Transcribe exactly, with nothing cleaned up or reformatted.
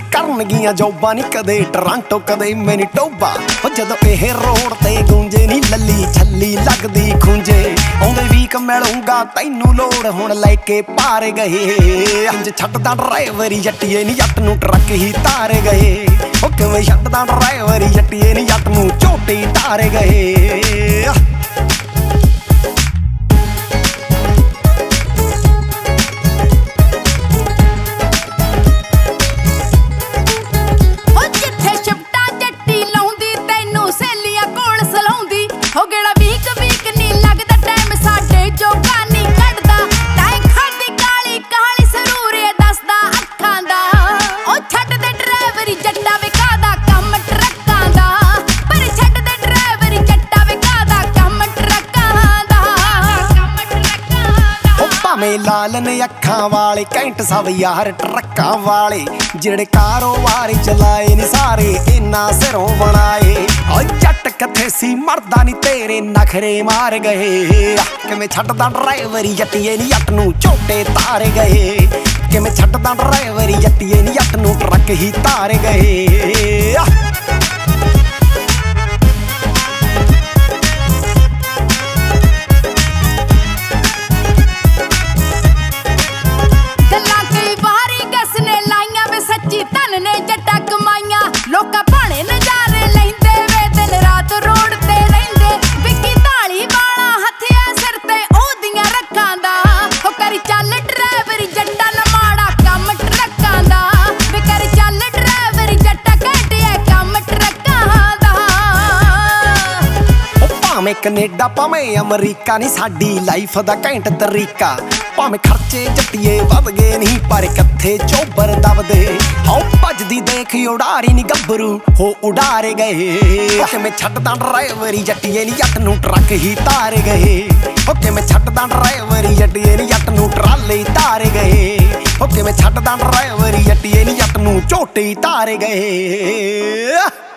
ਕਰਨਗੀਆਂ ਜੋਬਾਂ ਨੀ ਕਦੇ ਟਰਾਂਟੋ ਕਦੇ ਮੈਨੀਟੋਬਾ। ਉਹ ਜਦੋਂ ਇਹ ਰੋਡ ਤੇ ਗੂੰਜੇ ਨੀ ਲੱਲੀ ਛੱਲੀ ਲੱਗਦੀ ਖੁੰਝੇ। ਆਉਂਦੇ ਵੀਕ ਮਿਲੂੰਗਾ ਤੈਨੂੰ ਲੋੜ ਹੁਣ ਲੈ ਕੇ ਪਾਰ ਗਏ। ਇੰਜ ਛੱਡਦਾ ਡਰਾਈਵਰੀ ਜੱਟੀਏ ਨੀ ਜੱਟ ਨੂੰ ਟਰੱਕ ਹੀ ਤਾਰ ਗਏ। ਉਹ ਕਿਵੇਂ ਛੱਡਦਾ ਡਰਾਈਵਰੀ ਜੱਟੀਏ ਨੀ ਜੱਟ ਨੂੰ ਝੋਟੇ ਤਾਰ ਗਏ। ਭਾਵੇਂ ਲਾਲ ਨੇ ਅੱਖਾਂ ਵਾਲੇ ਕੈਂਟ ਸਭ ਯਾਰ ਟਰੱਕਾਂ ਵਾਲੇ। ਜਿਹੜੇ ਕਾਰੋਬਾਰ ਚਲਾਏ ਨੀ ਸਾਰੇ ਇੰਨਾ ਸਿਰੋਂ ਬਣਾਏ। ਓ ਜੱਟ ਕਿੱਥੇ ਸੀ ਮਰਦਾ ਨੀ ਤੇਰੇ ਨਖਰੇ ਮਾਰ ਗਏ। ਕਿਵੇਂ ਛੱਡਦਾ ਡਰਾਈਵਰੀ ਜੱਟੀਏ ਨੀ ਜੱਟ ਨੂੰ ਝੋਟੇ ਤਾਰ ਗਏ। ਕਿਵੇਂ ਛੱਡਦਾ ਡਰਾਈਵਰੀ ਜੱਟੀਏ ਨੀ ਜੱਟ ਨੂੰ ਟਰੱਕ ਹੀ ਤਾਰ ਗਏ। ਧਨ ਨੇ ਜੱਟਾਂ ਕਮਾਈਆਂ ਲੋਕਾਂ ਭਾਣੇ ਨਜ਼ਾਰੇ ਲੈਂਦੇ ਵੇ ਦਿਨ ਰਾਤ ਰੋਡ ਤੇ ਰਹਿੰਦੇ। ਵਿੱਕੀ ਢਾਲੀ ਵਾਲਾ ਹੱਥਿਆ ਸਿਰ ਤੇ ਉਹਦੀਆਂ ਰੱਖਾਂ ਦਾ। ਉਹ ਕਰੀ ਚੱਲ ਡਰਾਈਵਰੀ ਜੱਟਾਂ ਨਾ ਮਾੜਾ ਕੰਮ ਟਰੱਕਾਂ ਦਾ। ਵੇ ਕਰੀ ਚੱਲ ਡਰਾਈਵਰੀ ਜੱਟਾਂ ਘਟਿਆ ਕੰਮ ਟਰੱਕਾਂ ਦਾ। ਉਹ ਭਾਵੇਂ ਕੈਨੇਡਾ ਭਾਵੇਂ ਅਮਰੀਕਾ ਨੀ ਸਾਡੀ ਲਾਈਫ ਦਾ ਘੈਂਟ ਤਰੀਕਾ। ਭਾਵੇਂ ਖਰਚੇ ਜੱਟੀਏ ਵੱਧ ਗਏ ਨਹੀਂ ਪਰ ਕਿੱਥੇ ਚੋਬਰ ਦਬਦੇ। ਹਾਉ ਭੱਜਦੀ ਦੇਖ ਉਡਾਰੀ ਨੀ ਗੱਭਰੂ ਹੋ ਉਡਾਰੇ ਗਏ। ਕਿਵੇਂ ਛੱਡਦਾ ਡਰਾਈਵਰੀ ਜੱਟੀਏ ਨੀ ਜੱਟ ਨੂੰ ਟਰੱਕ ਹੀ ਤਾਰ ਗਏ। ਉਹ ਕਿਵੇਂ ਛੱਡਦਾ ਡਰਾਈਵਰੀ ਜੱਟੀਏ ਨੀ ਜੱਟ ਨੂੰ ਟਰਾਲੇ ਤਾਰ ਗਏ। ਉਹ ਕਿਵੇਂ ਛੱਡਦਾ ਡਰਾਈਵਰੀ ਜੱਟੀਏ ਨੀ ਜੱਟ ਨੂੰ ਝੋਟੇ ਤਾਰ ਗਏ।